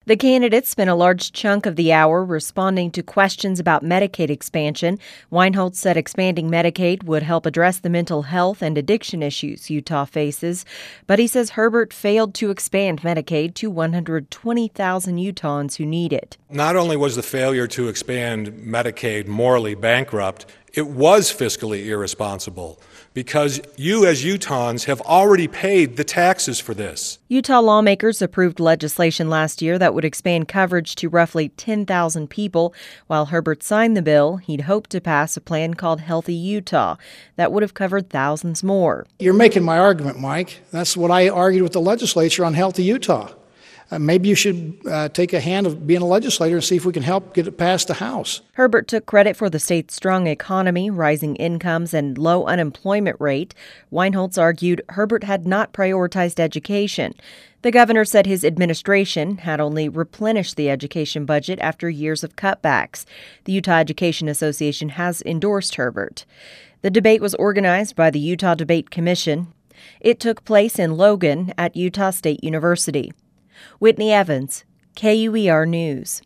The candidates spent a large chunk of the hour responding to questions about Medicaid expansion. Weinholz said expanding Medicaid would help address the mental health and addiction issues Utah faces. But he says Herbert failed to expand Medicaid to 120,000 Utahns who need it. Not only was the failure to expand Medicaid morally bankrupt, it was fiscally irresponsible because you as Utahns have already paid the taxes for this. Utah lawmakers approved legislation last year that would expand coverage to roughly 10,000 people. While Herbert signed the bill, he'd hoped to pass a plan called Healthy Utah that would have covered thousands more. You're making my argument, Mike. That's what I argued with the legislature on Healthy Utah. Maybe you should take a hand of being a legislator and see if we can help get it past the House. Herbert took credit for the state's strong economy, rising incomes, and low unemployment rate. Weinholz argued Herbert had not prioritized education. The governor said his administration had only replenished the education budget after years of cutbacks. The Utah Education Association has endorsed Herbert. The debate was organized by the Utah Debate Commission. It took place in Logan at Utah State University. Whitney Evans, KUER News.